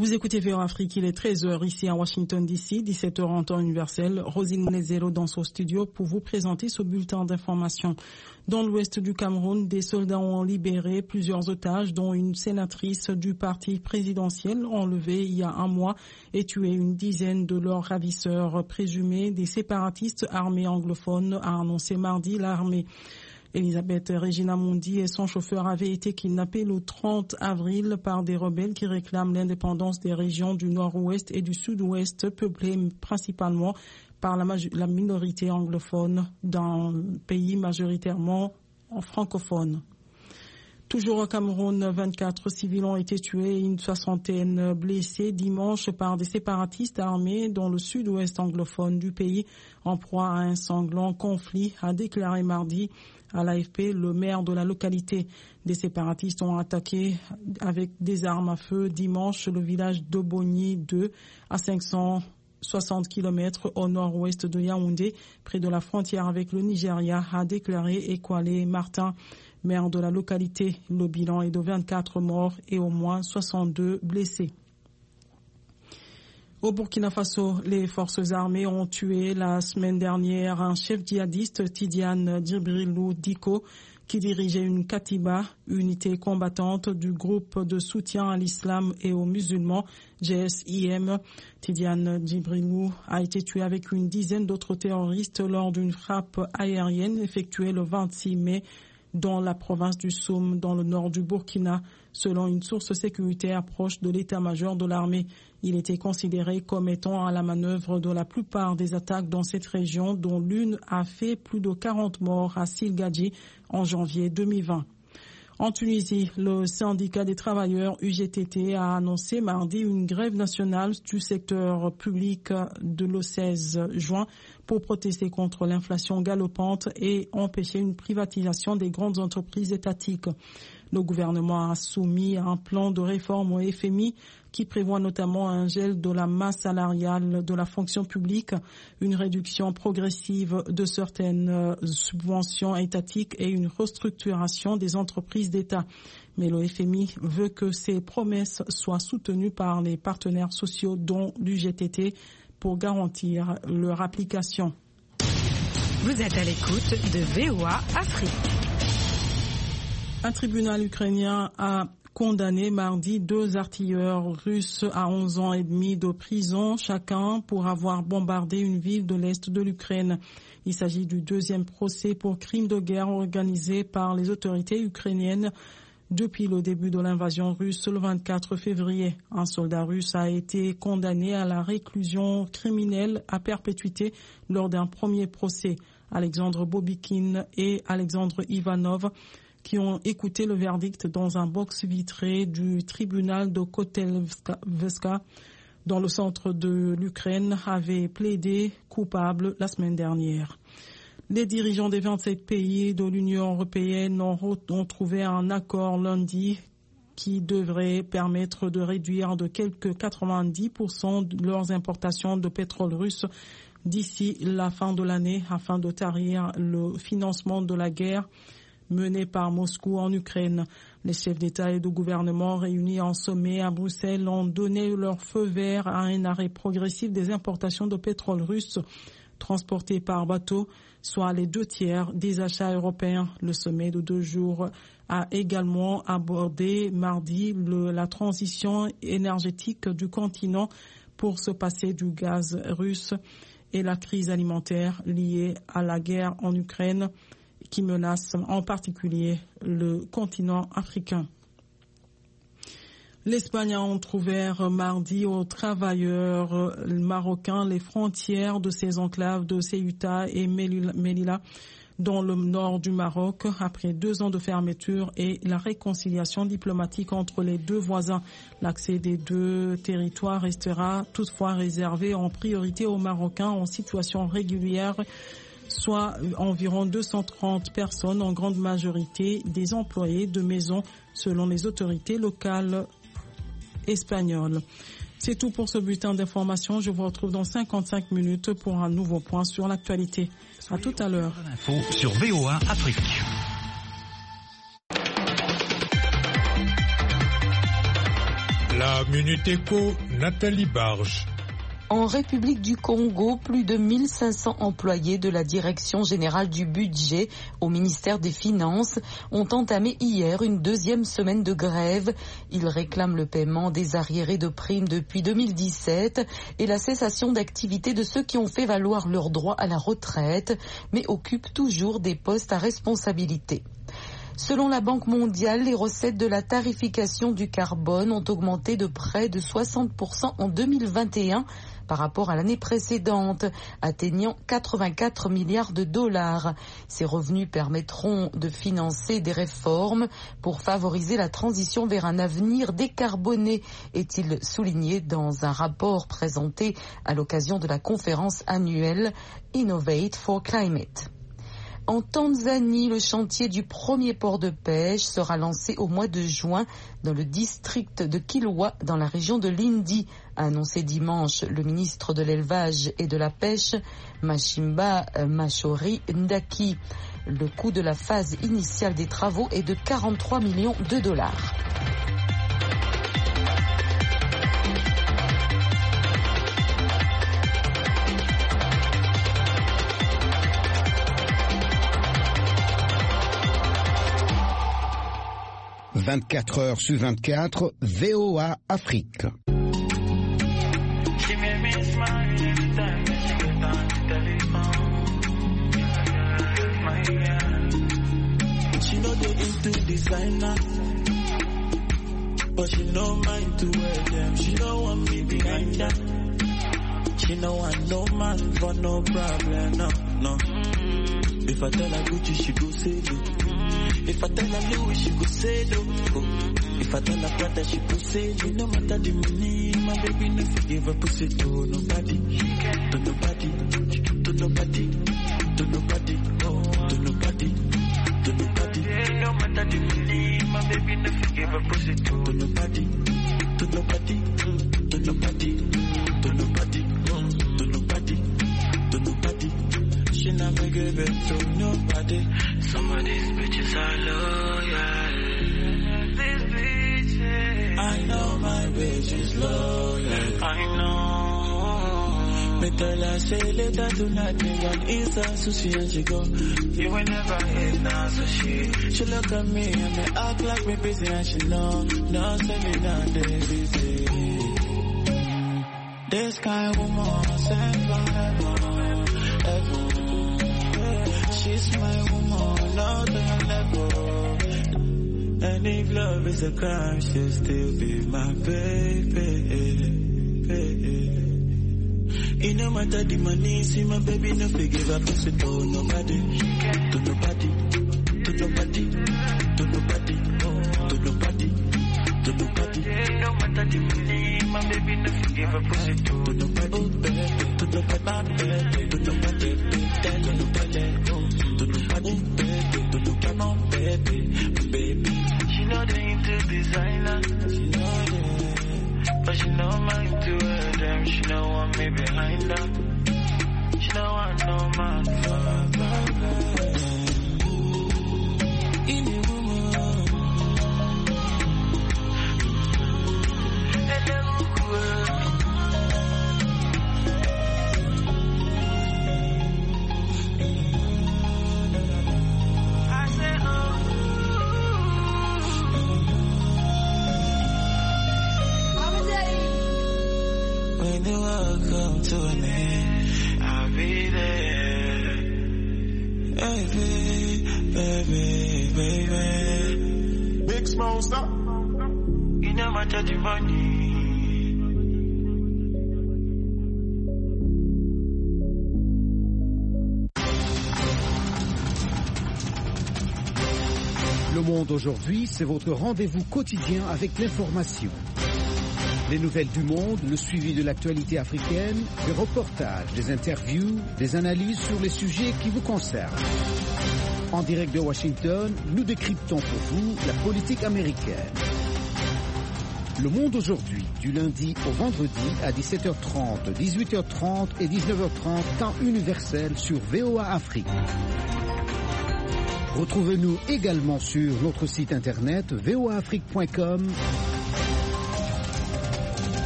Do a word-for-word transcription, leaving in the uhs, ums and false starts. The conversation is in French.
Vous écoutez V O A Afrique, il est treize heures ici à Washington D C, dix-sept heures en temps universel. Rosine Monezero dans son studio pour vous présenter ce bulletin d'information. Dans l'ouest du Cameroun, des soldats ont libéré plusieurs otages, dont une sénatrice du parti présidentiel enlevée il y a un mois et tué une dizaine de leurs ravisseurs présumés. Des séparatistes armés anglophones, a annoncé mardi l'armée. Elisabeth Regina Mundi et son chauffeur avaient été kidnappés le trente avril par des rebelles qui réclament l'indépendance des régions du nord-ouest et du sud-ouest, peuplées principalement par la, la minorité anglophone d'un pays majoritairement francophone. Toujours au Cameroun, vingt-quatre civils ont été tués et une soixantaine blessés dimanche par des séparatistes armés dans le sud-ouest anglophone du pays, en proie à un sanglant conflit, a déclaré mardi à l'A F P le maire de la localité. Des séparatistes ont attaqué avec des armes à feu dimanche le village d'Obogny deux à cinq cent soixante kilomètres au nord-ouest de Yaoundé, près de la frontière avec le Nigeria, a déclaré Ekwale Martin, maire de la localité. Le bilan est de vingt-quatre morts et au moins soixante-deux blessés. Au Burkina Faso, les forces armées ont tué la semaine dernière un chef djihadiste, Tidiane Djibrilou Diko, qui dirigeait une Katiba, unité combattante du groupe de soutien à l'islam et aux musulmans, G S I M. Tidiane Djibrilou a été tué avec une dizaine d'autres terroristes lors d'une frappe aérienne effectuée le vingt-six mai dans la province du Soum, dans le nord du Burkina, selon une source sécuritaire proche de l'état-major de l'armée. Il était considéré comme étant à la manœuvre de la plupart des attaques dans cette région, dont l'une a fait plus de quarante morts à Silgadji en janvier deux mille vingt. En Tunisie, le syndicat des travailleurs U G T T a annoncé mardi une grève nationale du secteur public de le seize juin pour protester contre l'inflation galopante et empêcher une privatisation des grandes entreprises étatiques. Le gouvernement a soumis un plan de réforme au F M I qui prévoit notamment un gel de la masse salariale de la fonction publique, une réduction progressive de certaines subventions étatiques et une restructuration des entreprises d'État. Mais le F M I veut que ces promesses soient soutenues par les partenaires sociaux, dont l'U G T T, pour garantir leur application. Vous êtes à l'écoute de V O A Afrique. Un tribunal ukrainien a condamné mardi deux artilleurs russes à onze ans et demi de prison chacun pour avoir bombardé une ville de l'est de l'Ukraine. Il s'agit du deuxième procès pour crime de guerre organisé par les autorités ukrainiennes depuis le début de l'invasion russe le vingt-quatre février. Un soldat russe a été condamné à la réclusion criminelle à perpétuité lors d'un premier procès. Alexandre Bobikin et Alexandre Ivanov, qui ont écouté le verdict dans un box vitré du tribunal de Kotelevska, dans le centre de l'Ukraine, avaient plaidé coupables la semaine dernière. Les dirigeants des vingt-sept pays de l'Union européenne ont, ont trouvé un accord lundi qui devrait permettre de réduire de quelque quatre-vingt-dix pour cent de leurs importations de pétrole russe d'ici la fin de l'année afin de tarir le financement de la guerre menée par Moscou en Ukraine. Les chefs d'État et de gouvernement réunis en sommet à Bruxelles ont donné leur feu vert à un arrêt progressif des importations de pétrole russe transportés par bateau, soit les deux tiers des achats européens. Le sommet de deux jours a également abordé mardi le, la transition énergétique du continent pour se passer du gaz russe et la crise alimentaire liée à la guerre en Ukraine, qui menace en particulier le continent africain. L'Espagne a ouvert mardi aux travailleurs marocains les frontières de ses enclaves de Ceuta et Melilla dans le nord du Maroc après deux ans de fermeture et la réconciliation diplomatique entre les deux voisins. L'accès des deux territoires restera toutefois réservé en priorité aux Marocains en situation régulière, soit environ deux cent trente personnes, en grande majorité des employés de maison, selon les autorités locales espagnoles. C'est tout pour ce bulletin d'information. Je vous retrouve dans cinquante-cinq minutes pour un nouveau point sur l'actualité. À tout à l'heure. Info sur V O A Afrique. La Minute Éco, Nathalie Barge. En République du Congo, plus de mille cinq cents employés de la Direction générale du budget au ministère des Finances ont entamé hier une deuxième semaine de grève. Ils réclament le paiement des arriérés de primes depuis deux mille dix-sept et la cessation d'activité de ceux qui ont fait valoir leurs droits à la retraite, mais occupent toujours des postes à responsabilité. Selon la Banque mondiale, les recettes de la tarification du carbone ont augmenté de près de soixante pour cent en deux mille vingt et un par rapport à l'année précédente, atteignant quatre-vingt-quatre milliards de dollars. Ces revenus permettront de financer des réformes pour favoriser la transition vers un avenir décarboné, est-il souligné dans un rapport présenté à l'occasion de la conférence annuelle Innovate for Climate. En Tanzanie, le chantier du premier port de pêche sera lancé au mois de juin dans le district de Kilwa, dans la région de Lindi, a annoncé dimanche le ministre de l'élevage et de la pêche, Mashimba Mashori Ndaki. Le coût de la phase initiale des travaux est de quarante-trois millions de dollars. vingt-quatre heures sur vingt-quatre, V O A Afrique. She know they into designer, but she no mind to wear them. She don't want me behind her. She know I no man for no problem, no, no. If I tell her Gucci, she go say it. If I tell her Louis, she go say no. If I tell her Prada, she go say no. No matter the money, my baby no forgive her pussy to nobody, to nobody, to nobody, to nobody, to nobody, to nobody. No matter the money, my baby no forgive her pussy to nobody, to nobody, to nobody, to nobody, to nobody, to nobody. She never give it to nobody. Some of these bitches are loyal. These bitches, I know my bitch is loyal. I know. Me tell her say later tonight me want Insta sushi and she go. You will never hit now so she. She look at me and me act like me busy and she know. No say me not they busy. This kind of woman sent from heaven, heaven. She's my woman, not the level. And if love is a crime, she'll still be my baby, baby. It no matter the money, see my baby, no forgive her pussy to nobody, to nobody, to nobody, to nobody, to nobody, to nobody. No matter the money, my baby, no forgive her pussy to nobody, to nobody, to nobody, to nobody, to nobody. Baby, baby, she know they into designer, she know they, but she know mine to wear them. She know want me behind her. She know I know man forever. In the woman, and the woman. When the world come to an end, I'll be there. Baby, baby, baby. Big Smoke, stop. You know my dirty money. Le Monde aujourd'hui, c'est votre rendez-vous quotidien avec l'information. Les nouvelles du monde, le suivi de l'actualité africaine, des reportages, des interviews, des analyses sur les sujets qui vous concernent. En direct de Washington, nous décryptons pour vous la politique américaine. Le Monde aujourd'hui, du lundi au vendredi à dix-sept heures trente, dix-huit heures trente et dix-neuf heures trente, temps universel sur V O A Afrique. Retrouvez-nous également sur notre site internet v o a afrique point com